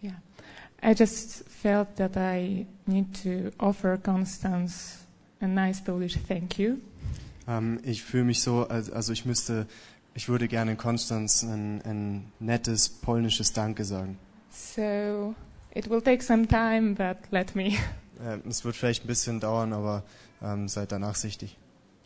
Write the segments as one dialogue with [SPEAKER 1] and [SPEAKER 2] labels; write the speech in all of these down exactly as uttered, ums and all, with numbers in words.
[SPEAKER 1] Yeah, I just felt that I need to offer Constance a nice Polish thank you.
[SPEAKER 2] Ähm, ich fühle mich so, als- also ich müsste, ich würde gerne Konstanz ein, ein nettes polnisches Danke sagen.
[SPEAKER 1] So it will take some time, but let me.
[SPEAKER 2] Äh, es wird vielleicht ein bisschen dauern, aber ähm, seid da nachsichtig.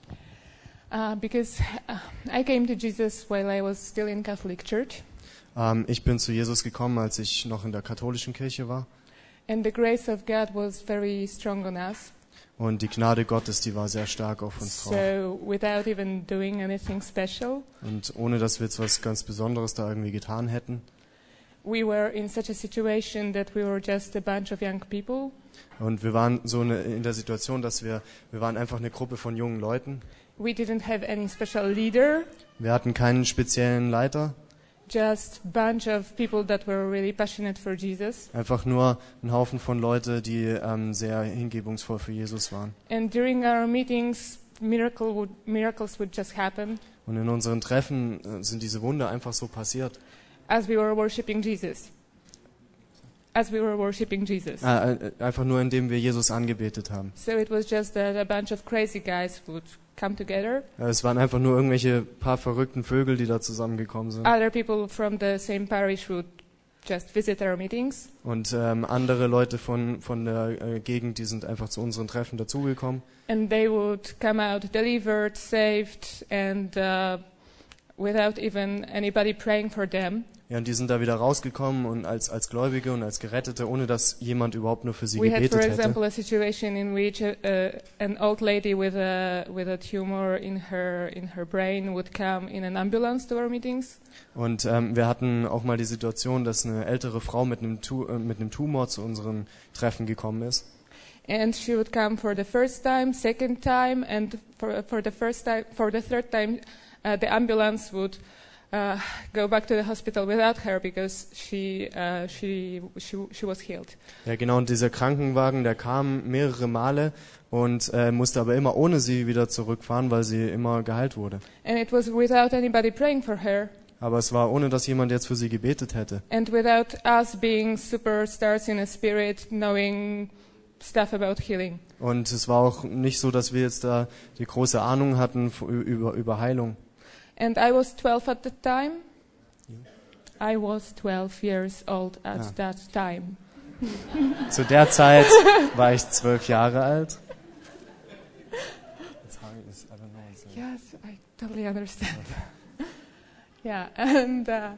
[SPEAKER 1] Uh, because uh, I came to Jesus while I was still in Catholic Church,
[SPEAKER 2] Ähm, ich bin zu Jesus gekommen, als ich noch in der katholischen Kirche war.
[SPEAKER 1] and the grace of God was very strong on us.
[SPEAKER 2] Und die Gnade Gottes, die war sehr stark auf uns drauf.
[SPEAKER 1] So without even doing anything special,
[SPEAKER 2] Und ohne, dass wir jetzt was ganz Besonderes da irgendwie getan hätten.
[SPEAKER 1] we were in such a situation that we were just a bunch of young people.
[SPEAKER 2] Und wir waren so eine, in der Situation, dass wir, wir waren einfach eine Gruppe von jungen Leuten.
[SPEAKER 1] We didn't have any special leader,
[SPEAKER 2] Wir hatten keinen speziellen Leiter.
[SPEAKER 1] just bunch of people that were really passionate for Jesus.
[SPEAKER 2] Einfach nur ein Haufen von Leute, die ähm, sehr hingebungsvoll für Jesus waren.
[SPEAKER 1] And during our meetings, miracle would, miracles would just happen
[SPEAKER 2] Und in unseren Treffen äh, sind diese Wunder einfach so passiert.
[SPEAKER 1] as we were worshiping Jesus. As we were worshiping Jesus.
[SPEAKER 2] Äh, äh, einfach nur, indem wir Jesus angebetet haben.
[SPEAKER 1] So it was just that a bunch of crazy guys would come together.
[SPEAKER 2] Äh, es waren einfach nur irgendwelche paar verrückten Vögel, die da zusammengekommen sind.
[SPEAKER 1] Other people from the same parish would just visit our meetings.
[SPEAKER 2] Und ähm, andere Leute von, von der äh, Gegend, die sind einfach zu unseren Treffen dazugekommen.
[SPEAKER 1] And they would come out delivered, saved, and uh, without even anybody praying for them.
[SPEAKER 2] Ja, und die sind da wieder rausgekommen und als, als Gläubige und als Gerettete, ohne dass jemand überhaupt nur für sie
[SPEAKER 1] We had,
[SPEAKER 2] gebetet
[SPEAKER 1] for
[SPEAKER 2] hätte.
[SPEAKER 1] example, a situation in which uh, uh, an old lady with a with a tumor in her in her brain would come in an ambulance to our meetings.
[SPEAKER 2] Und ähm, wir hatten auch mal die Situation, dass eine ältere Frau mit einem, tu äh, mit einem Tumor zu unseren Treffen gekommen ist.
[SPEAKER 1] And she would come for the first time, second time, and for for the first time, for the third time, uh, the ambulance would uh, go back to the hospital without her because she uh, she she she was healed.
[SPEAKER 2] Ja, genau, und dieser Krankenwagen, der kam mehrere Male und äh, musste aber immer ohne sie wieder zurückfahren, weil sie immer geheilt wurde.
[SPEAKER 1] And it was without anybody praying for her,
[SPEAKER 2] Aber es war ohne, dass jemand jetzt für sie gebetet hätte.
[SPEAKER 1] and without us being superstars in a spirit, knowing stuff about healing.
[SPEAKER 2] Und es war auch nicht so, dass wir jetzt da die große Ahnung hatten f- über, über Heilung.
[SPEAKER 1] And I was twelve at the time. I was twelve years old at
[SPEAKER 2] Ah.
[SPEAKER 1] that time.
[SPEAKER 2] Zu der Zeit war ich zwölf Jahre alt.
[SPEAKER 1] Yes, I totally understand. Yeah, and uh,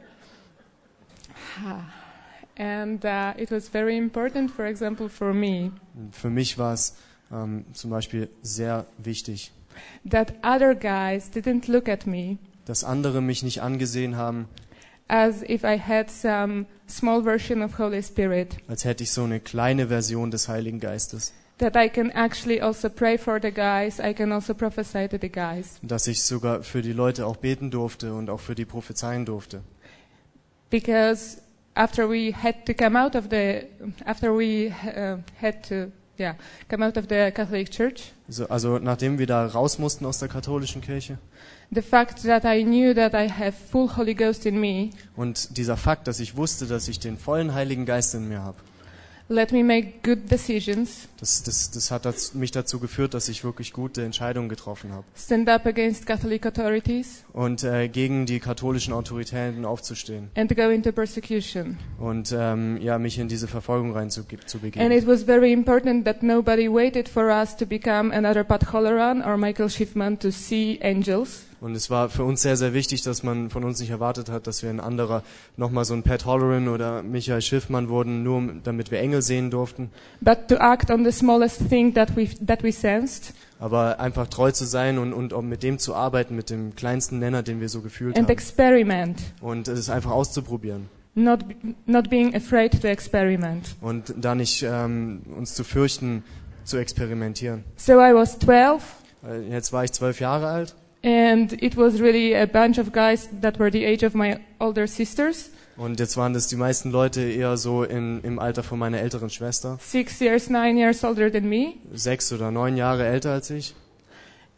[SPEAKER 1] and uh, it was very important, for example, for me,
[SPEAKER 2] Für mich war es ähm, zum Beispiel sehr wichtig,
[SPEAKER 1] that other guys didn't look at me
[SPEAKER 2] dass andere mich nicht angesehen haben,
[SPEAKER 1] as if I had some small version of Holy Spirit,
[SPEAKER 2] als hätte ich so eine kleine Version des Heiligen Geistes.
[SPEAKER 1] that I can actually also pray for the guys, I can also prophesy to the guys.
[SPEAKER 2] Dass ich sogar für die Leute auch beten durfte und auch für die prophezeien durfte.
[SPEAKER 1] Because after we had to come out of the, after we uh, had to, yeah, come out of the Catholic Church,
[SPEAKER 2] Also, also nachdem wir da raus mussten aus der katholischen Kirche
[SPEAKER 1] the fact that I knew that I have full Holy Ghost in me
[SPEAKER 2] und dieser Fakt, dass ich wusste, dass ich den vollen Heiligen Geist in mir habe,
[SPEAKER 1] let me make good decisions,
[SPEAKER 2] das, das, das hat das, mich dazu geführt, dass ich wirklich gute Entscheidungen getroffen habe.
[SPEAKER 1] stand up against Catholic authorities,
[SPEAKER 2] Und äh, gegen die katholischen Autoritäten aufzustehen
[SPEAKER 1] and go into persecution.
[SPEAKER 2] und ähm, ja, mich in diese Verfolgung rein zu, zu
[SPEAKER 1] And
[SPEAKER 2] begeben.
[SPEAKER 1] it was very important that nobody waited for us to become another Pat Holleran or Michael Schiffman to see angels.
[SPEAKER 2] Und es war für uns sehr, sehr wichtig, dass man von uns nicht erwartet hat, dass wir ein anderer, nochmal so ein Pat Holleran oder Michael Schiffmann wurden, nur um- damit wir Engel sehen durften.
[SPEAKER 1] But to act on the smallest thing that we that we sensed,
[SPEAKER 2] Aber einfach treu zu sein und, und auch mit dem zu arbeiten, mit dem kleinsten Nenner, den wir so gefühlt
[SPEAKER 1] and
[SPEAKER 2] haben.
[SPEAKER 1] experiment,
[SPEAKER 2] Und es einfach auszuprobieren.
[SPEAKER 1] not not being afraid to experiment.
[SPEAKER 2] Und da nicht ähm, uns zu fürchten, zu experimentieren.
[SPEAKER 1] So I was twelve,
[SPEAKER 2] Äh, Jetzt war ich zwölf Jahre alt
[SPEAKER 1] and it was really a bunch of guys that were the age of my older sisters,
[SPEAKER 2] und jetzt waren das die meisten Leute eher so in, im Alter von meiner älteren Schwester.
[SPEAKER 1] six years, nine years older than me.
[SPEAKER 2] Sechs oder neun Jahre älter als ich.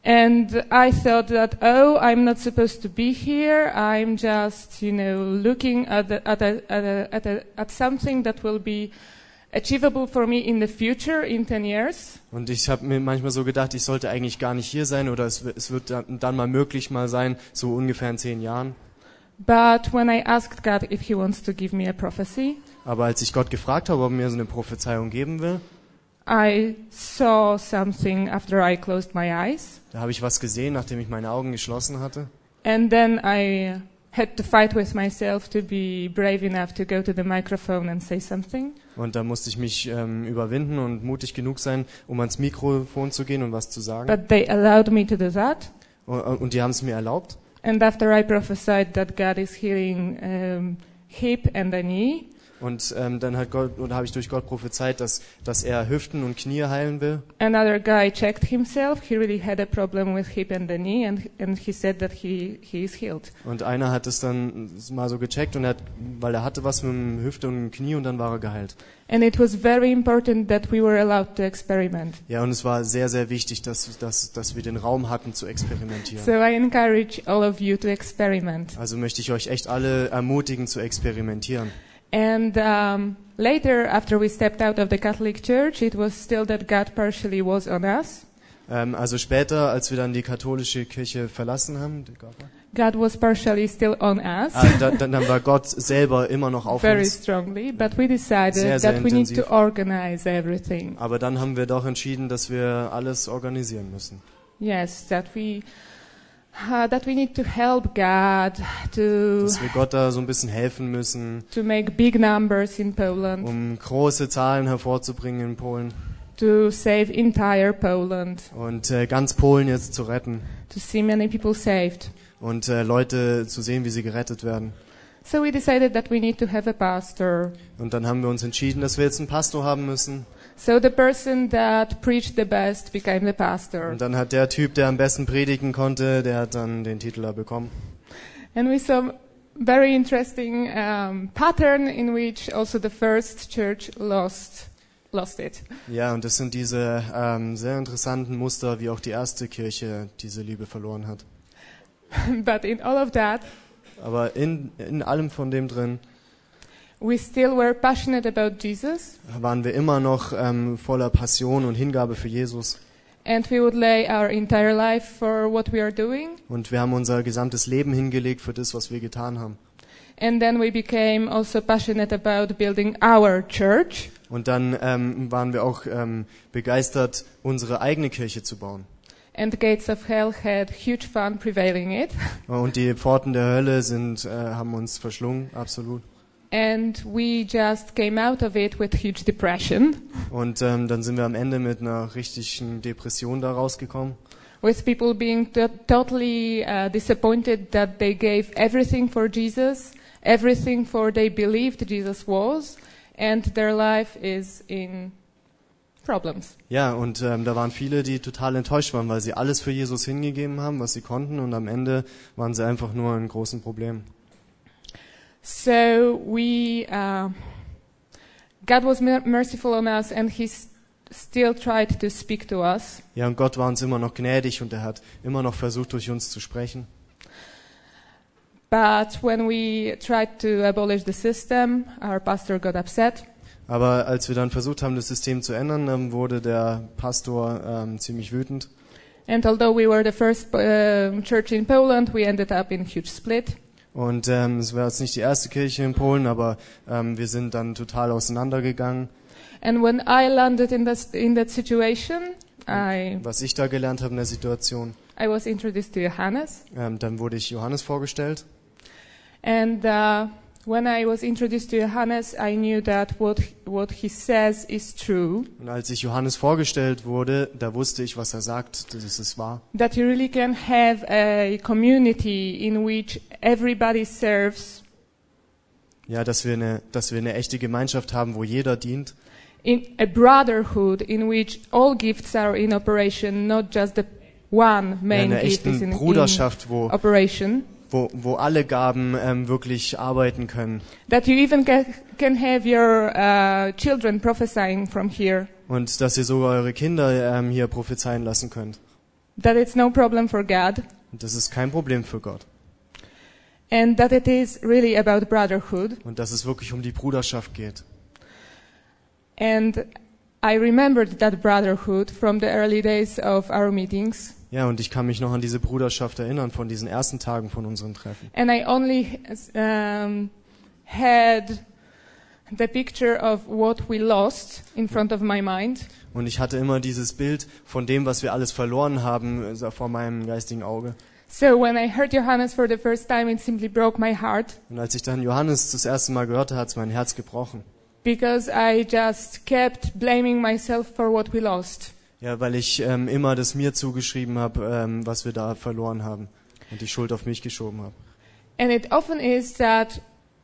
[SPEAKER 1] And I thought that, oh, I'm not supposed to be here. I'm just, you know, looking at a, at a, at a, at a, at something that will be achievable for me in the future, in ten years.
[SPEAKER 2] Und ich habe mir manchmal so gedacht, ich sollte eigentlich gar nicht hier sein oder es, es wird dann, dann mal möglich mal sein, so ungefähr in zehn Jahren.
[SPEAKER 1] But when I asked God if He wants to give me a prophecy,
[SPEAKER 2] Aber als ich Gott gefragt habe, ob er mir so eine Prophezeiung geben will,
[SPEAKER 1] I saw something after I closed my eyes.
[SPEAKER 2] da habe ich was gesehen, nachdem ich meine Augen geschlossen hatte.
[SPEAKER 1] And then I had to fight with myself to be brave enough to go to the microphone and say something.
[SPEAKER 2] Und da musste ich mich ähm, überwinden und mutig genug sein, um ans Mikrofon zu gehen und was zu sagen.
[SPEAKER 1] But they allowed me to do that.
[SPEAKER 2] Und, und die haben es mir erlaubt.
[SPEAKER 1] And after I prophesied that God is healing um, hip and a knee,
[SPEAKER 2] Und ähm, dann hat Gott, oder habe ich durch Gott prophezeit, dass, dass er Hüften und Knie heilen will.
[SPEAKER 1] another guy checked himself. He really had a problem with hip and the knee, and and he said that he he is healed.
[SPEAKER 2] Und einer hat es dann mal so gecheckt, und er hat, weil er hatte was mit dem Hüfte und dem Knie, und dann war er geheilt.
[SPEAKER 1] And it was very important that we were allowed to experiment.
[SPEAKER 2] Ja, und es war sehr, sehr wichtig, dass, dass, dass wir den Raum hatten zu experimentieren.
[SPEAKER 1] So I encourage all of you to experiment.
[SPEAKER 2] Also möchte ich euch echt alle ermutigen zu experimentieren.
[SPEAKER 1] And um, later, after we stepped out of the Catholic Church, it was still that God partially was on us.
[SPEAKER 2] Ähm, also später, als wir dann die katholische Kirche verlassen haben,
[SPEAKER 1] God was partially still on us.
[SPEAKER 2] ah, da, dann, dann war Gott selber immer noch auf
[SPEAKER 1] Very
[SPEAKER 2] uns.
[SPEAKER 1] strongly, but we decided
[SPEAKER 2] Sehr, sehr
[SPEAKER 1] that we need
[SPEAKER 2] intensiv.
[SPEAKER 1] to organize everything.
[SPEAKER 2] Aber dann haben wir doch entschieden, dass wir alles organisieren müssen.
[SPEAKER 1] Yes, that we uh, that we need to help God to
[SPEAKER 2] Dass wir Gott da so ein bisschen helfen müssen,
[SPEAKER 1] to make big numbers in Poland,
[SPEAKER 2] um große Zahlen hervorzubringen in Polen
[SPEAKER 1] to save entire Poland,
[SPEAKER 2] und äh, ganz Polen jetzt zu retten
[SPEAKER 1] to see many people saved.
[SPEAKER 2] und äh, Leute zu sehen, wie sie gerettet werden.
[SPEAKER 1] So we decided that we need to have a pastor.
[SPEAKER 2] Und dann haben wir uns entschieden, dass wir jetzt einen Pastor haben müssen.
[SPEAKER 1] So the person that preached the best became the pastor.
[SPEAKER 2] Und dann hat der Typ, der am besten predigen konnte, der hat dann den Titel da bekommen.
[SPEAKER 1] And we saw very interesting um, pattern in which also the first church lost lost it.
[SPEAKER 2] Ja, und das sind diese ähm, sehr interessanten Muster, wie auch die erste Kirche diese Liebe verloren hat.
[SPEAKER 1] But in all of that,
[SPEAKER 2] Aber in, in allem von dem drin
[SPEAKER 1] we still were passionate about Jesus,
[SPEAKER 2] waren wir immer noch ähm, voller Passion und Hingabe für Jesus.
[SPEAKER 1] and we would lay our entire life for what we are doing.
[SPEAKER 2] Und wir haben unser gesamtes Leben hingelegt für das, was wir getan haben.
[SPEAKER 1] And then we became also passionate about building our church.
[SPEAKER 2] Und dann ähm, waren wir auch ähm, begeistert, unsere eigene Kirche zu bauen.
[SPEAKER 1] And the gates of hell had huge fun prevailing it.
[SPEAKER 2] Und die Pforten der Hölle sind, äh, haben uns verschlungen, absolut.
[SPEAKER 1] And we just came out of it with huge depression,
[SPEAKER 2] Und ähm, dann sind wir am Ende mit einer richtigen Depression da rausgekommen.
[SPEAKER 1] with people being to- totally uh, disappointed that they gave everything for Jesus, everything for they believed Jesus was, and their life is in problems.
[SPEAKER 2] Ja, und ähm, da waren viele, die total enttäuscht waren, weil sie alles für Jesus hingegeben haben, was sie konnten, und am Ende waren sie einfach nur in großen Problemen.
[SPEAKER 1] So we, uh, God was mer- merciful on us, and He s- still tried to speak to us.
[SPEAKER 2] Ja, und Gott war uns immer noch gnädig, und er hat immer noch versucht, durch uns zu sprechen.
[SPEAKER 1] But when we tried to abolish the system, our pastor got upset.
[SPEAKER 2] Aber als wir dann versucht haben, das System zu ändern, dann wurde der Pastor ähm, ziemlich wütend.
[SPEAKER 1] And although we were the first um church in Poland, we ended up in a huge split.
[SPEAKER 2] Und ähm, es war jetzt nicht die erste Kirche in Polen, aber ähm, wir sind dann total auseinandergegangen.
[SPEAKER 1] And when I landed in that in that situation, I
[SPEAKER 2] Was ich da gelernt habe in der Situation,
[SPEAKER 1] I was introduced to Johannes,
[SPEAKER 2] ähm, dann wurde ich Johannes vorgestellt.
[SPEAKER 1] and uh, when I was introduced to Johannes, I knew that what what he says is true.
[SPEAKER 2] Und als ich Johannes vorgestellt wurde, da wusste ich, was er sagt, dass es wahr.
[SPEAKER 1] That you really can have a community in which everybody serves,
[SPEAKER 2] Ja, dass wir eine, dass wir eine echte Gemeinschaft haben, wo jeder dient.
[SPEAKER 1] in a brotherhood in which all gifts are in operation, not just the one
[SPEAKER 2] Ja,
[SPEAKER 1] main
[SPEAKER 2] eine
[SPEAKER 1] gift is
[SPEAKER 2] echte
[SPEAKER 1] in, in
[SPEAKER 2] Bruderschaft, wo,
[SPEAKER 1] operation.
[SPEAKER 2] wo, wo alle Gaben ähm, wirklich arbeiten können.
[SPEAKER 1] That you even ca- can have your uh, children prophesying from here.
[SPEAKER 2] Und dass ihr sogar eure Kinder ähm, hier prophezeien lassen könnt.
[SPEAKER 1] that it's no problem for God,
[SPEAKER 2] Und das ist kein Problem für Gott.
[SPEAKER 1] and that it is really about brotherhood.
[SPEAKER 2] Und dass es wirklich um die Bruderschaft geht.
[SPEAKER 1] And I remembered that brotherhood from the early days of our meetings.
[SPEAKER 2] Ja, und ich kann mich noch an diese Bruderschaft erinnern von diesen ersten Tagen von unseren Treffen.
[SPEAKER 1] And I only um, had the picture of what we lost in front of my mind.
[SPEAKER 2] Und ich hatte immer dieses Bild von dem, was wir alles verloren haben, äh, vor meinem geistigen Auge.
[SPEAKER 1] So when I heard Johannes for the first time, it simply broke my heart.
[SPEAKER 2] Und als ich dann Johannes das erste Mal gehörte, hat es mein Herz gebrochen.
[SPEAKER 1] Because I just kept blaming myself for what we lost.
[SPEAKER 2] Ja, weil ich ähm, immer das mir zugeschrieben habe, ähm, was wir da verloren haben. Und die Schuld auf mich geschoben habe.
[SPEAKER 1] And it often is that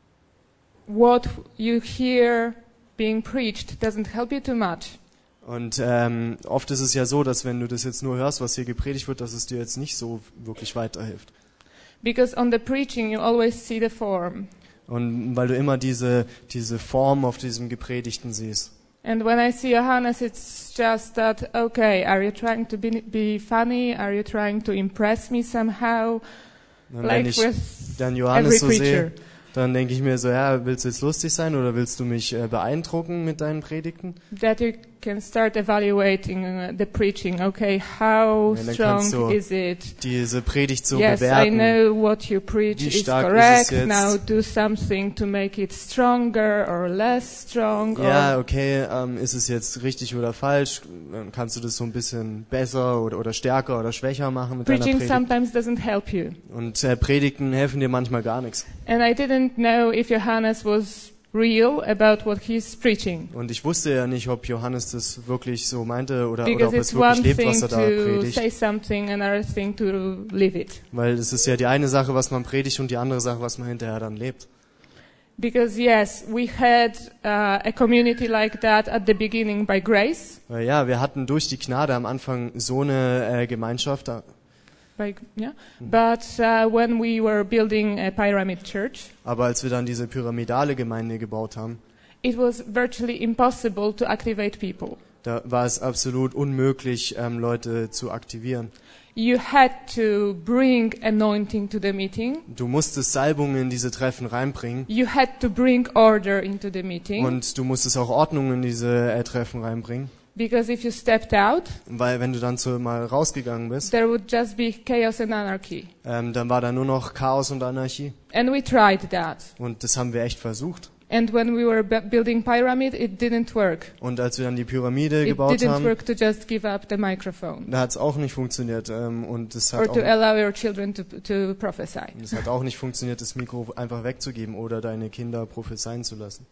[SPEAKER 1] what you hear being preached doesn't help you too much.
[SPEAKER 2] Und ähm, oft ist es ja so, dass wenn du das jetzt nur hörst, was hier gepredigt wird, dass es dir jetzt nicht so wirklich weiterhilft.
[SPEAKER 1] Because on the preaching you always see the form.
[SPEAKER 2] Und weil du immer diese, diese Form auf diesem Gepredigten siehst.
[SPEAKER 1] And when I see Johannes, it's just that, okay, are you trying to be, be funny? Are you trying to impress me somehow?
[SPEAKER 2] Und
[SPEAKER 1] Like
[SPEAKER 2] wenn ich
[SPEAKER 1] with
[SPEAKER 2] dann
[SPEAKER 1] every
[SPEAKER 2] Johannes so
[SPEAKER 1] preacher.
[SPEAKER 2] sehe, dann denke ich mir so, ja, willst du jetzt lustig sein oder willst du mich äh, beeindrucken mit deinen Predigten?
[SPEAKER 1] That you can start evaluating uh, the preaching. Okay, how
[SPEAKER 2] Ja, dann kannst
[SPEAKER 1] strong
[SPEAKER 2] du
[SPEAKER 1] is it?
[SPEAKER 2] Diese Predigt so
[SPEAKER 1] Yes, I
[SPEAKER 2] bewerten.
[SPEAKER 1] know what you preach
[SPEAKER 2] Wie
[SPEAKER 1] is
[SPEAKER 2] stark ist
[SPEAKER 1] correct.
[SPEAKER 2] es jetzt?
[SPEAKER 1] Now do something to make it stronger or less strong.
[SPEAKER 2] Ja,
[SPEAKER 1] Or
[SPEAKER 2] okay, ähm, ist es jetzt richtig oder falsch? Dann kannst du das so ein bisschen besser oder, oder stärker oder schwächer machen mit deiner
[SPEAKER 1] preaching
[SPEAKER 2] Predigt.
[SPEAKER 1] sometimes doesn't help you.
[SPEAKER 2] Und äh, Predigten helfen dir manchmal gar nichts.
[SPEAKER 1] And I didn't know if Johannes was real about what he's preaching.
[SPEAKER 2] Und ich wusste ja nicht, ob Johannes das wirklich so meinte oder, oder
[SPEAKER 1] Because
[SPEAKER 2] ob es
[SPEAKER 1] it's
[SPEAKER 2] wirklich
[SPEAKER 1] one
[SPEAKER 2] lebt,
[SPEAKER 1] thing
[SPEAKER 2] was er da
[SPEAKER 1] to
[SPEAKER 2] predigt.
[SPEAKER 1] say something, another thing to live it.
[SPEAKER 2] Weil es ist ja die eine Sache, was man predigt und die andere Sache, was man hinterher dann lebt.
[SPEAKER 1] Because yes, we had uh, a community like that at the beginning by grace.
[SPEAKER 2] Weil ja, wir hatten durch die Gnade am Anfang so eine äh, Gemeinschaft. Da,
[SPEAKER 1] By, yeah. But uh, when we were building a pyramid church,
[SPEAKER 2] aber als wir dann diese pyramidale Gemeinde gebaut haben,
[SPEAKER 1] it was virtually impossible to activate people.
[SPEAKER 2] da war es absolut unmöglich, ähm, Leute zu aktivieren.
[SPEAKER 1] You had to bring anointing to the meeting.
[SPEAKER 2] Du musstest Salbung in diese Treffen reinbringen
[SPEAKER 1] You had to bring order into the meeting.
[SPEAKER 2] und du musstest auch Ordnung in diese äh, Treffen reinbringen.
[SPEAKER 1] Because if you stepped out,
[SPEAKER 2] Weil wenn du dann so mal rausgegangen bist,
[SPEAKER 1] there would just be chaos and anarchy.
[SPEAKER 2] ähm, dann war da nur noch Chaos und Anarchie.
[SPEAKER 1] And we tried that.
[SPEAKER 2] Und das haben wir echt versucht.
[SPEAKER 1] And when we were bu- building pyramid, it didn't work.
[SPEAKER 2] Und als wir dann die Pyramide
[SPEAKER 1] It
[SPEAKER 2] gebaut
[SPEAKER 1] didn't
[SPEAKER 2] haben,
[SPEAKER 1] work to just give up the microphone
[SPEAKER 2] da hat es auch nicht funktioniert. Ähm, und es hat,
[SPEAKER 1] or
[SPEAKER 2] auch,
[SPEAKER 1] to allow your children to, to prophesy.
[SPEAKER 2] es hat auch nicht funktioniert, das Mikro einfach wegzugeben oder deine Kinder prophezeien zu lassen.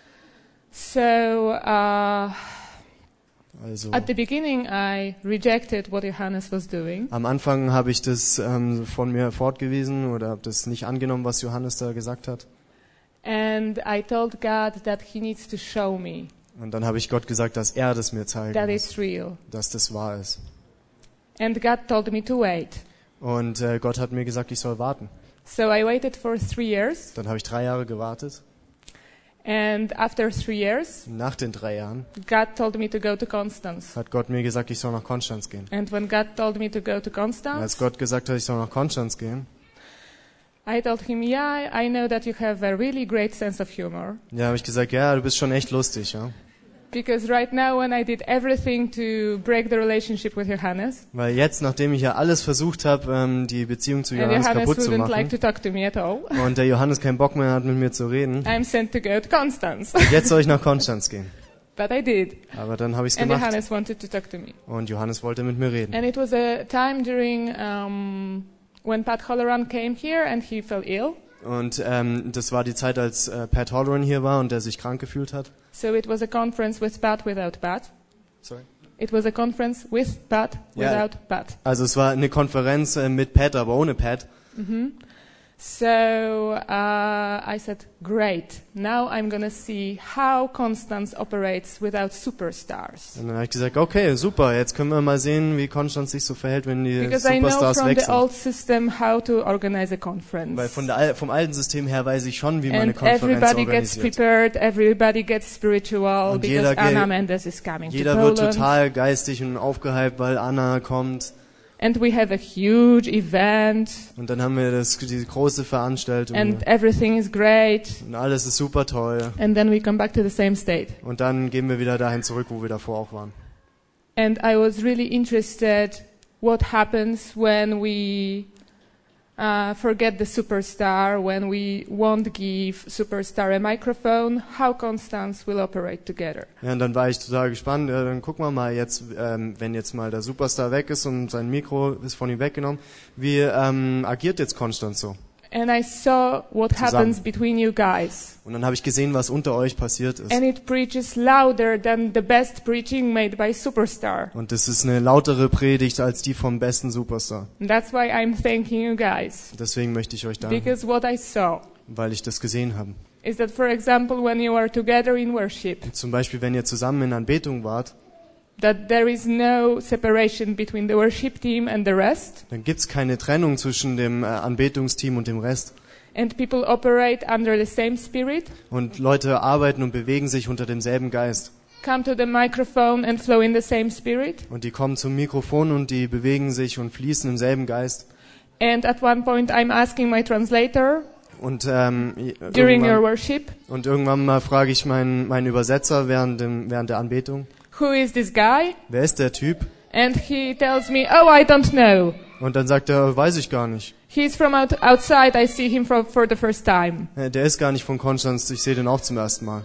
[SPEAKER 1] So uh,
[SPEAKER 2] Also
[SPEAKER 1] at the beginning, I rejected what Johannes was doing.
[SPEAKER 2] am Anfang habe ich das ähm, von mir fortgewiesen oder habe das nicht angenommen, was Johannes da gesagt hat.
[SPEAKER 1] And I told God that He needs to show me
[SPEAKER 2] Und dann habe ich Gott gesagt, dass er das mir zeigen
[SPEAKER 1] that
[SPEAKER 2] muss,
[SPEAKER 1] it's real.
[SPEAKER 2] dass das wahr ist.
[SPEAKER 1] And God told me to wait.
[SPEAKER 2] Und äh, Gott hat mir gesagt, ich soll warten.
[SPEAKER 1] So I waited for three years.
[SPEAKER 2] Dann habe ich drei Jahre gewartet.
[SPEAKER 1] And after three years,
[SPEAKER 2] Nach den drei Jahren
[SPEAKER 1] God told me to go to Constance.
[SPEAKER 2] hat Gott mir gesagt, ich soll nach Konstanz gehen.
[SPEAKER 1] And when God told me to go to
[SPEAKER 2] Und als
[SPEAKER 1] Constance,
[SPEAKER 2] Gott gesagt hat, ich soll nach Konstanz gehen,
[SPEAKER 1] I told him, yeah, I know that you have a really great sense of humor.
[SPEAKER 2] ja, habe ich gesagt, ja, du bist schon echt lustig, ja.
[SPEAKER 1] Because right now when I did everything to break the relationship with Johannes,
[SPEAKER 2] Weil jetzt, nachdem ich ja alles versucht habe, ähm, die Beziehung zu
[SPEAKER 1] and
[SPEAKER 2] Johannes
[SPEAKER 1] Johannes
[SPEAKER 2] kaputt zu
[SPEAKER 1] wouldn't like
[SPEAKER 2] machen,
[SPEAKER 1] to talk to me at all,
[SPEAKER 2] und der Johannes keinen Bock mehr hat, mit mir zu reden,
[SPEAKER 1] I'm sent to go to Constance.
[SPEAKER 2] jetzt soll ich nach Konstanz gehen.
[SPEAKER 1] But I did.
[SPEAKER 2] Aber dann habe ich es
[SPEAKER 1] And
[SPEAKER 2] gemacht.
[SPEAKER 1] Johannes wanted to talk to me.
[SPEAKER 2] Und Johannes wollte mit mir reden.
[SPEAKER 1] And it was a time during um, when Pat Holloran came here and he fell ill.
[SPEAKER 2] Und ähm, das war die Zeit, als äh, Pat Holloran hier war und der sich krank gefühlt hat.
[SPEAKER 1] So it was a conference with Pat without Pat.
[SPEAKER 2] Sorry.
[SPEAKER 1] It was a conference with Pat
[SPEAKER 2] Ja.
[SPEAKER 1] without Pat.
[SPEAKER 2] Also es war eine Konferenz äh, mit Pat, aber ohne Pat.
[SPEAKER 1] So uh, I said, great. Now I'm going to see how Constance operates without superstars.
[SPEAKER 2] Und dann habe ich gesagt, okay, super, jetzt können wir mal sehen, wie Konstanz sich so verhält, wenn die
[SPEAKER 1] Because I know
[SPEAKER 2] Superstars
[SPEAKER 1] from
[SPEAKER 2] weg
[SPEAKER 1] the
[SPEAKER 2] sind.
[SPEAKER 1] old system how to organize a conference.
[SPEAKER 2] Weil von der, al- vom alten System her weiß ich schon, wie man eine
[SPEAKER 1] And
[SPEAKER 2] Konferenz
[SPEAKER 1] everybody gets
[SPEAKER 2] organisiert.
[SPEAKER 1] prepared, everybody gets spiritual
[SPEAKER 2] Und
[SPEAKER 1] because
[SPEAKER 2] jeder ge-
[SPEAKER 1] Anna Mendes is coming
[SPEAKER 2] Jeder
[SPEAKER 1] to
[SPEAKER 2] wird
[SPEAKER 1] Poland.
[SPEAKER 2] total geistig und aufgehypt, weil Anna kommt.
[SPEAKER 1] And we have a huge event.
[SPEAKER 2] Und dann haben wir das, diese große Veranstaltung.
[SPEAKER 1] And everything is great.
[SPEAKER 2] Und alles ist super toll.
[SPEAKER 1] And then we come back to the same state.
[SPEAKER 2] Und dann gehen wir wieder dahin zurück, wo wir davor auch waren.
[SPEAKER 1] And I was really interested what happens when we uh, forget the superstar, when we won't give superstar a microphone, how Constance will operate together.
[SPEAKER 2] Ja, und dann war ich total gespannt. Ja, dann gucken wir mal jetzt, ähm, wenn jetzt mal der Superstar weg ist und sein Mikro ist von ihm weggenommen, wie ähm, agiert jetzt Constance so?
[SPEAKER 1] And I saw what
[SPEAKER 2] Zusammen.
[SPEAKER 1] happens between you guys.
[SPEAKER 2] Und dann habe ich gesehen, was unter euch passiert ist.
[SPEAKER 1] And it preaches louder than the best preaching made by superstar.
[SPEAKER 2] Und das ist eine lautere Predigt als die vom besten Superstar.
[SPEAKER 1] And that's why I'm thanking you guys.
[SPEAKER 2] Deswegen möchte ich euch danken,
[SPEAKER 1] Because what I saw
[SPEAKER 2] weil ich das gesehen habe.
[SPEAKER 1] is that, for example, when you are together in worship,
[SPEAKER 2] Zum Beispiel, wenn ihr zusammen in Anbetung wart,
[SPEAKER 1] that there is no separation between the worship team and the rest,
[SPEAKER 2] dann gibt's keine Trennung zwischen dem äh, Anbetungsteam und dem Rest.
[SPEAKER 1] and people operate under the same spirit,
[SPEAKER 2] Und Leute arbeiten und bewegen sich unter demselben Geist.
[SPEAKER 1] come to the microphone and flow in the same spirit.
[SPEAKER 2] Und die kommen zum Mikrofon und die bewegen sich und fließen im selben Geist.
[SPEAKER 1] And at one point I'm asking my translator
[SPEAKER 2] Und, ähm,
[SPEAKER 1] during your
[SPEAKER 2] irgendwann,
[SPEAKER 1] worship,
[SPEAKER 2] und irgendwann mal frage ich meinen, meinen Übersetzer während, dem, während der Anbetung,
[SPEAKER 1] who is this guy?
[SPEAKER 2] wer ist der Typ?
[SPEAKER 1] And he tells me, oh, I don't know.
[SPEAKER 2] Und dann sagt er, weiß ich gar nicht.
[SPEAKER 1] He's from out- outside. I see him for, for the first time.
[SPEAKER 2] Äh, Der ist gar nicht von Konstanz, ich sehe den auch zum ersten Mal.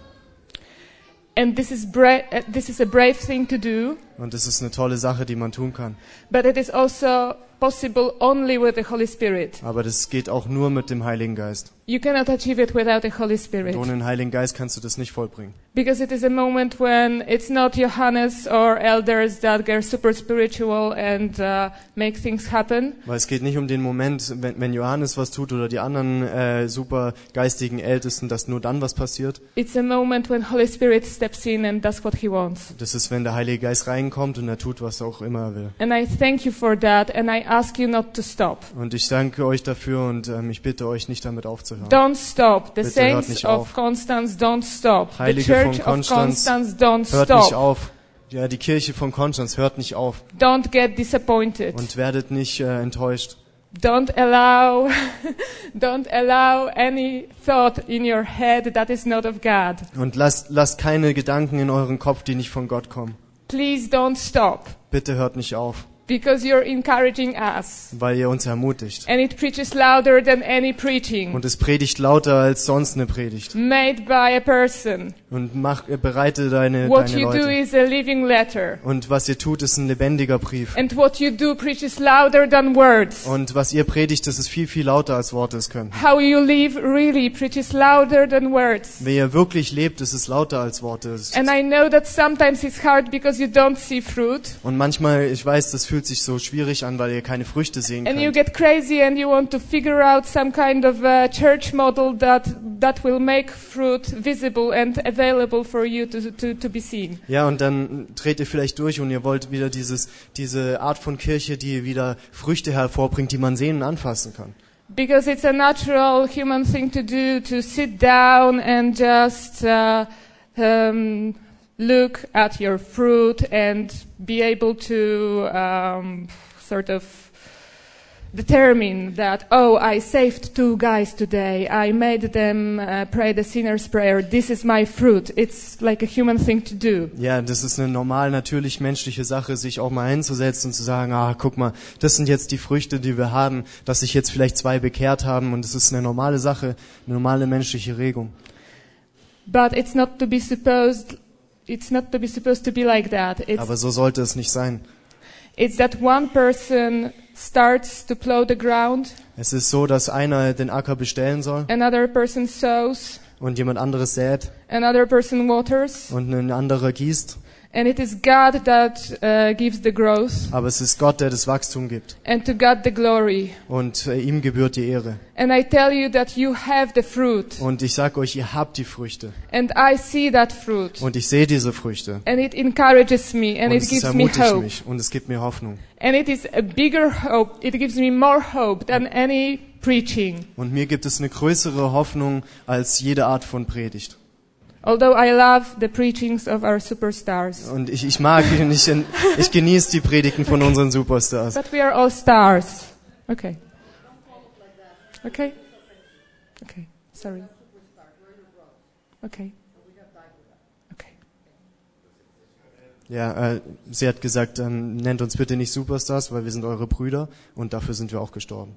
[SPEAKER 1] And this is bra- uh, this is a brave thing to do,
[SPEAKER 2] Und das ist eine tolle Sache, die man tun kann.
[SPEAKER 1] but it is also possible only with the Holy Spirit.
[SPEAKER 2] Aber das geht auch nur mit dem Heiligen Geist.
[SPEAKER 1] You cannot achieve it without the Holy
[SPEAKER 2] Und
[SPEAKER 1] Spirit.
[SPEAKER 2] ohne den Heiligen Geist kannst du das nicht vollbringen.
[SPEAKER 1] Because it is a moment when it's not Johannes or elders that get super spiritual and uh, make things happen.
[SPEAKER 2] Weil es geht nicht um den Moment, wenn, wenn Johannes was tut oder die anderen äh, super geistigen Ältesten, dass nur dann was passiert.
[SPEAKER 1] It's a moment when Holy Spirit steps in and does what he wants.
[SPEAKER 2] Das ist, wenn der Heilige Geist reinkommt und er tut, was er auch immer er will.
[SPEAKER 1] And I thank you for that, and I ask you not to stop.
[SPEAKER 2] Und ich danke euch dafür und ähm, ich bitte euch nicht damit aufzuhören.
[SPEAKER 1] Don't stop. The
[SPEAKER 2] Bitte hört
[SPEAKER 1] saints
[SPEAKER 2] nicht
[SPEAKER 1] of
[SPEAKER 2] auf.
[SPEAKER 1] Constance don't stop. The
[SPEAKER 2] Heilige
[SPEAKER 1] church
[SPEAKER 2] von
[SPEAKER 1] of
[SPEAKER 2] Konstanz,
[SPEAKER 1] Constance don't
[SPEAKER 2] Hört nicht
[SPEAKER 1] stop.
[SPEAKER 2] auf. Ja, die Kirche von Konstanz hört nicht auf
[SPEAKER 1] Don't get disappointed.
[SPEAKER 2] und werdet nicht äh, enttäuscht.
[SPEAKER 1] Don't allow, don't allow any thought in your head that is not of God.
[SPEAKER 2] Und lasst, lasst keine Gedanken in euren Kopf, die nicht von Gott kommen.
[SPEAKER 1] Please don't stop,
[SPEAKER 2] Bitte hört nicht auf,
[SPEAKER 1] because you're encouraging us.
[SPEAKER 2] weil ihr uns ermutigt.
[SPEAKER 1] And it preaches louder than any preaching
[SPEAKER 2] Und es predigt lauter als sonst eine Predigt.
[SPEAKER 1] made by a person.
[SPEAKER 2] Und mach, äh, bereite deine,
[SPEAKER 1] What
[SPEAKER 2] deine
[SPEAKER 1] you do
[SPEAKER 2] Leute.
[SPEAKER 1] is a living letter.
[SPEAKER 2] Und was ihr tut, ist ein lebendiger Brief.
[SPEAKER 1] And what you do preaches louder than words.
[SPEAKER 2] Und was ihr predigt, das ist viel, viel lauter, als Worte es können.
[SPEAKER 1] How you live really preaches louder than words.
[SPEAKER 2] Wenn ihr wirklich lebt, ist es lauter, als Worte es.
[SPEAKER 1] And I know that sometimes it's hard because you don't see fruit.
[SPEAKER 2] Und manchmal, ich weiß, das fühlt sich so schwierig an, weil ihr keine Früchte sehen
[SPEAKER 1] And you
[SPEAKER 2] könnt.
[SPEAKER 1] get crazy and you want to figure out some kind of a church model that, that will make fruit visible and available for you to, to, to be seen.
[SPEAKER 2] Ja, und dann dreht ihr vielleicht durch und ihr wollt wieder dieses, diese Art von Kirche, die wieder Früchte hervorbringt, die man sehen und anfassen kann.
[SPEAKER 1] Because it's a natural human thing to do, to sit down and just uh, um, look at your fruit and be able to um, sort of determine that, oh, I saved two guys today. I made them uh, pray the sinner's prayer. This is my fruit. It's like a human thing to do.
[SPEAKER 2] Ja, das ist eine normal, natürlich menschliche Sache, sich auch mal hinzusetzen und zu sagen, ah, guck mal, das sind jetzt die Früchte, die wir haben, dass sich jetzt vielleicht zwei bekehrt haben und das ist eine normale Sache, eine normale menschliche Regung.
[SPEAKER 1] But it's not to be supposed, it's not to be supposed to be like that. It's,
[SPEAKER 2] Aber so sollte es nicht sein.
[SPEAKER 1] it's that one person starts to plow the ground,
[SPEAKER 2] Es ist so, dass einer den Acker bestellen soll
[SPEAKER 1] another person sows,
[SPEAKER 2] und jemand anderes sät
[SPEAKER 1] another person waters,
[SPEAKER 2] und ein anderer gießt.
[SPEAKER 1] and it is God that uh, gives the growth,
[SPEAKER 2] Aber es ist Gott, der das Wachstum gibt.
[SPEAKER 1] and to God the glory.
[SPEAKER 2] Und äh, ihm gebührt die Ehre.
[SPEAKER 1] And I tell you that you have the fruit,
[SPEAKER 2] Und ich sage euch, ihr habt die Früchte.
[SPEAKER 1] and I see that fruit,
[SPEAKER 2] Und ich sehe diese Früchte.
[SPEAKER 1] and it encourages me, and
[SPEAKER 2] Und
[SPEAKER 1] it
[SPEAKER 2] es
[SPEAKER 1] gives me
[SPEAKER 2] ermutigt
[SPEAKER 1] hope.
[SPEAKER 2] mich und es gibt mir Hoffnung.
[SPEAKER 1] And it is a bigger hope, it gives me more hope than any preaching.
[SPEAKER 2] Und mir gibt es eine größere Hoffnung als jede Art von Predigt.
[SPEAKER 1] Although I love the preachings of our superstars.
[SPEAKER 2] Und ich, ich mag und ich, ich genieße die Predigten von unseren Superstars.
[SPEAKER 1] But we are all stars. Okay. Okay. Okay. Sorry. Okay. Okay.
[SPEAKER 2] Ja, äh, sie hat gesagt, ähm, nennt uns bitte nicht Superstars, weil wir sind eure Brüder und dafür sind wir auch gestorben.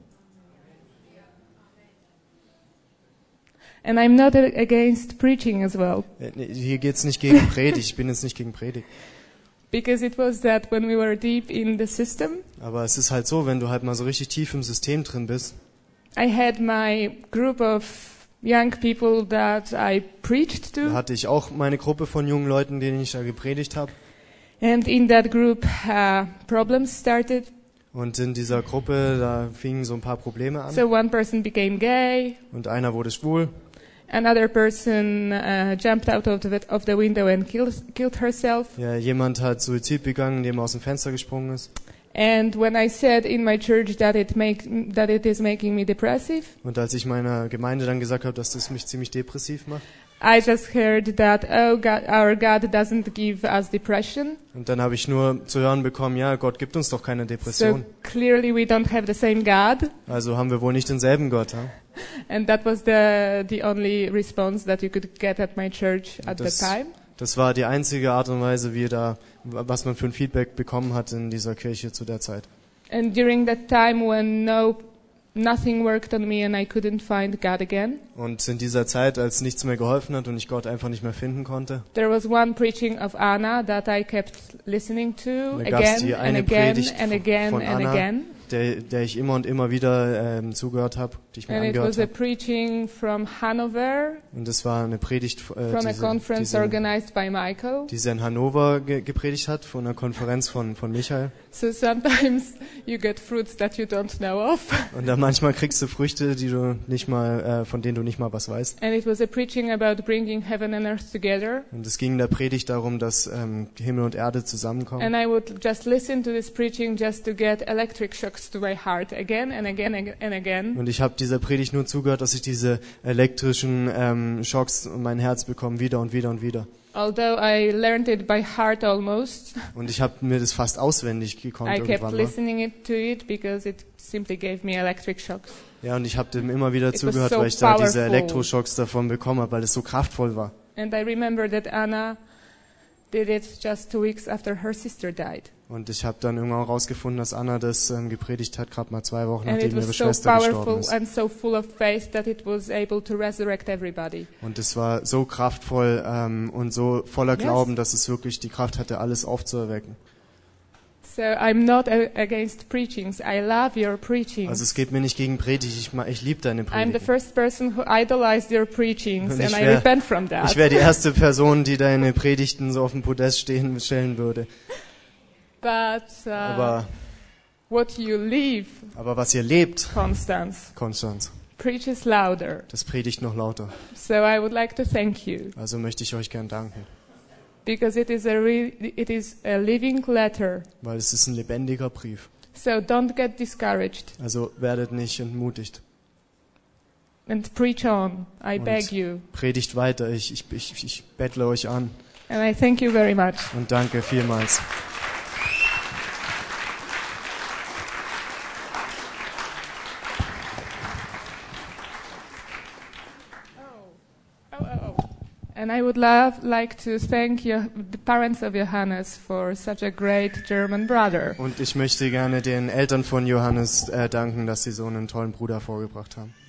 [SPEAKER 1] And I'm not against preaching as well.
[SPEAKER 2] Äh, hier geht's nicht gegen Predigt, ich bin jetzt nicht gegen Predigt.
[SPEAKER 1] Because it was that when we were deep in the system,
[SPEAKER 2] Aber es ist halt so, wenn du halt mal so richtig tief im System drin bist.
[SPEAKER 1] I had my group of young people that I preached
[SPEAKER 2] Da
[SPEAKER 1] to.
[SPEAKER 2] hatte ich auch meine Gruppe von jungen Leuten, denen ich da gepredigt habe.
[SPEAKER 1] And in that group, uh, problems started.
[SPEAKER 2] Und in dieser Gruppe, da fingen so ein paar Probleme an.
[SPEAKER 1] So one person became gay.
[SPEAKER 2] Und einer wurde schwul.
[SPEAKER 1] Another person uh, jumped out of the, of the window and killed, killed herself.
[SPEAKER 2] Ja, jemand hat Suizid begangen, indem er aus dem Fenster gesprungen ist.
[SPEAKER 1] And when I said in my church that it make, that it is making me depressive,
[SPEAKER 2] Und als ich meiner Gemeinde dann gesagt habe, dass das mich ziemlich depressiv macht.
[SPEAKER 1] I just heard that, oh, God, our God doesn't give us depression.
[SPEAKER 2] Und dann habe ich nur zu hören bekommen, ja, Gott gibt uns doch keine
[SPEAKER 1] So
[SPEAKER 2] Depression.
[SPEAKER 1] clearly we don't have the same God.
[SPEAKER 2] Also haben wir wohl nicht denselben Gott. Ja?
[SPEAKER 1] And that was the, the only response that you could get at my church at
[SPEAKER 2] Das,
[SPEAKER 1] the time.
[SPEAKER 2] das war die einzige Art und Weise, wie da, was man für ein Feedback bekommen hat in dieser Kirche zu der Zeit.
[SPEAKER 1] And during that time when no, nothing worked on me and I couldn't find God again,
[SPEAKER 2] Und in dieser Zeit, als nichts mehr geholfen hat und ich Gott einfach nicht mehr finden konnte,
[SPEAKER 1] there was one preaching of Anna that I kept listening to
[SPEAKER 2] da gab es die
[SPEAKER 1] again and
[SPEAKER 2] eine
[SPEAKER 1] again
[SPEAKER 2] Predigt
[SPEAKER 1] and again
[SPEAKER 2] von
[SPEAKER 1] and
[SPEAKER 2] Anna,
[SPEAKER 1] again.
[SPEAKER 2] der, der ich immer und immer wieder ähm, zugehört habe, die ich mir
[SPEAKER 1] And it
[SPEAKER 2] angehört
[SPEAKER 1] was a
[SPEAKER 2] habe.
[SPEAKER 1] preaching from Hanover,
[SPEAKER 2] Und das war eine Predigt, äh,
[SPEAKER 1] from a
[SPEAKER 2] diese,
[SPEAKER 1] conference
[SPEAKER 2] diese,
[SPEAKER 1] organized by Michael.
[SPEAKER 2] die sie in Hannover ge gepredigt hat, von einer Konferenz von, von Michael.
[SPEAKER 1] So sometimes you get fruits that you don't know of.
[SPEAKER 2] Und dann manchmal kriegst du Früchte, die du nicht mal, äh, von denen du nicht mal was weißt.
[SPEAKER 1] And it was a preaching about bringing heaven and earth together.
[SPEAKER 2] Und es ging in der Predigt darum, dass ähm, Himmel und Erde zusammenkommen.
[SPEAKER 1] And I would just listen to this preaching just to get electric shocks to my heart again and again and again.
[SPEAKER 2] Und ich habe dieser Predigt nur zugehört, dass ich diese elektrischen ähm, Schocks in mein Herz bekomme, wieder und wieder und wieder.
[SPEAKER 1] Although I learned it by heart almost,
[SPEAKER 2] Und ich habe mir das fast auswendig gekonnt
[SPEAKER 1] I kept
[SPEAKER 2] irgendwann mal.
[SPEAKER 1] listening it to it because it simply gave me electric shocks.
[SPEAKER 2] Ja, und ich habe dem immer wieder
[SPEAKER 1] It was
[SPEAKER 2] zugehört,
[SPEAKER 1] so
[SPEAKER 2] weil ich da diese
[SPEAKER 1] powerful.
[SPEAKER 2] Elektroschocks davon bekommen habe, weil es so kraftvoll war.
[SPEAKER 1] And I remember that Anna did it just two weeks after her sister died.
[SPEAKER 2] Und ich habe dann irgendwann rausgefunden, dass Anna das ähm, gepredigt hat, gerade mal zwei Wochen,
[SPEAKER 1] And it
[SPEAKER 2] nachdem ihre
[SPEAKER 1] was so
[SPEAKER 2] Schwester gestorben
[SPEAKER 1] powerful
[SPEAKER 2] ist.
[SPEAKER 1] and so full of faith that it was able to resurrect everybody.
[SPEAKER 2] Und es war so kraftvoll ähm, und so voller
[SPEAKER 1] Yes.
[SPEAKER 2] Glauben, dass es wirklich die Kraft hatte, alles aufzuerwecken.
[SPEAKER 1] So I'm not a- against preachings. I love your preachings.
[SPEAKER 2] Also es geht mir nicht gegen Predigt, ich, ma- ich liebe deine
[SPEAKER 1] I'm the
[SPEAKER 2] Predigten.
[SPEAKER 1] first person who idolized your preachings,
[SPEAKER 2] Und
[SPEAKER 1] and
[SPEAKER 2] ich
[SPEAKER 1] I
[SPEAKER 2] wär-
[SPEAKER 1] repent from that.
[SPEAKER 2] Ich wäre die erste Person, die deine Predigten so auf dem Podest stehen, stellen würde.
[SPEAKER 1] But uh,
[SPEAKER 2] Aber,
[SPEAKER 1] what you live,
[SPEAKER 2] aber was ihr lebt,
[SPEAKER 1] Constance,
[SPEAKER 2] Konstanz,
[SPEAKER 1] preaches louder.
[SPEAKER 2] das predigt noch lauter.
[SPEAKER 1] So I would like to thank you,
[SPEAKER 2] Also möchte ich euch gern danken,
[SPEAKER 1] because it is a re- it is a living letter.
[SPEAKER 2] weil es ist ein lebendiger Brief.
[SPEAKER 1] So don't get discouraged
[SPEAKER 2] Also werdet nicht entmutigt.
[SPEAKER 1] and preach on. I
[SPEAKER 2] Und
[SPEAKER 1] beg you,
[SPEAKER 2] Predigt weiter, ich, ich, ich, ich bettle euch an
[SPEAKER 1] and I thank you very much.
[SPEAKER 2] und danke vielmals.
[SPEAKER 1] Oh, oh, oh. And I would love like to thank your, the parents of Johannes for such a great German brother.
[SPEAKER 2] Und ich möchte gerne den Eltern von Johannes äh, danken, dass sie so einen tollen Bruder vorgebracht haben.